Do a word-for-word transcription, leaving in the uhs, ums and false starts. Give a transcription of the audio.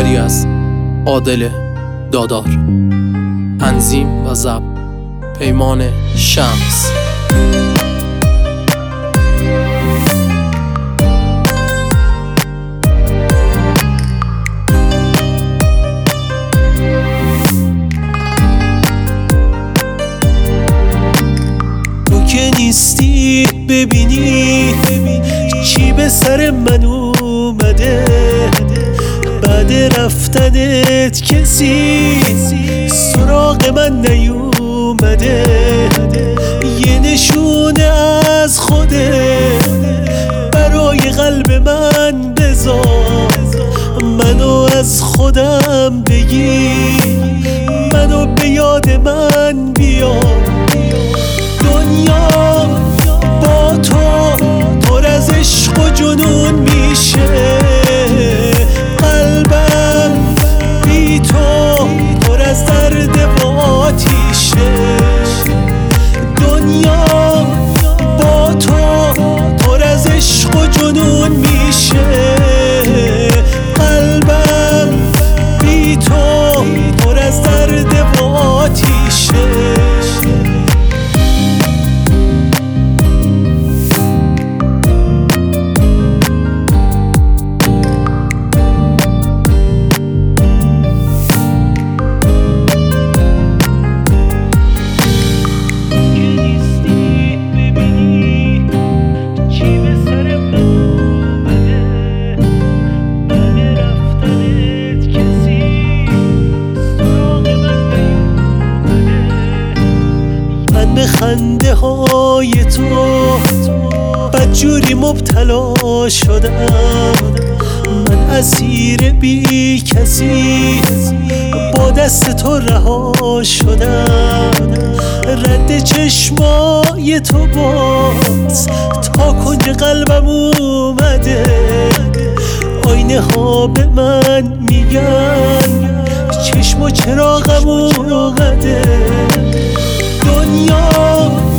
اثری از عادل دادار. تنظیم و ضبط پیمان شمس. تو که نیستی ببینی چی به سر من اومده، بعد رفتنت کسی سراغ من نیومده. یه نشونه از خودت برای قلب من بذار، منو از خودم بگیر، منو به یاد من بیار. دنیا با تو پر از عشق و جنون میشه، قلبم بی تو پر از درد و آتیشه. دنیا با تو پر از عشق و جنون میشه، قلبم بی تو پر از درد و آتیشه. به خنده های تو بدجوری مبتلا شدم، من اسیر بی کسی با دست تو رها شدم. رد چشمای تو باز تا کنج قلبم اومده، آینه ها به من میگن چشم و چراغم اومده. دنیا